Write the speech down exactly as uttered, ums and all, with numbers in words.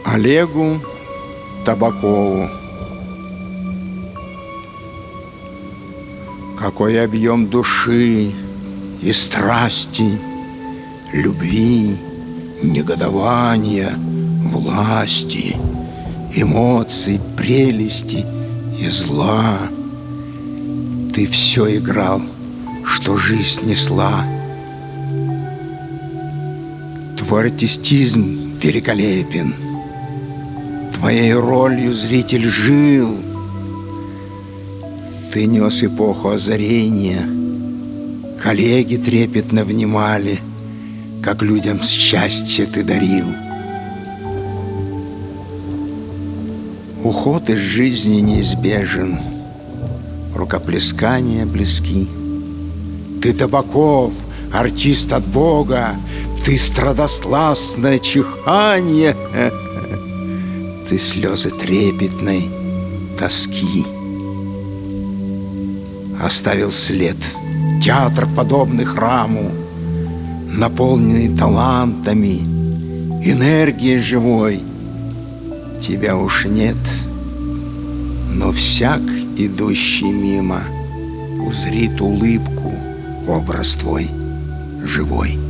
Олегу Табакову. Какой объем души и страсти, любви, негодования, власти, эмоций, прелести и зла. Ты все играл, что жизнь несла. Твой артистизм великолепен, твоей ролью зритель жил. Ты нес эпоху озарения, коллеги трепетно внимали, как людям счастье ты дарил. Уход из жизни неизбежен, рукоплескания близки. Ты Табаков, артист от Бога, ты страдосластное чиханье, ты слезы трепетной тоски. Оставил след, театр, подобный храму, наполненный талантами, энергией живой. Тебя уж нет, но всяк, идущий мимо, узрит улыбку, образ твой живой.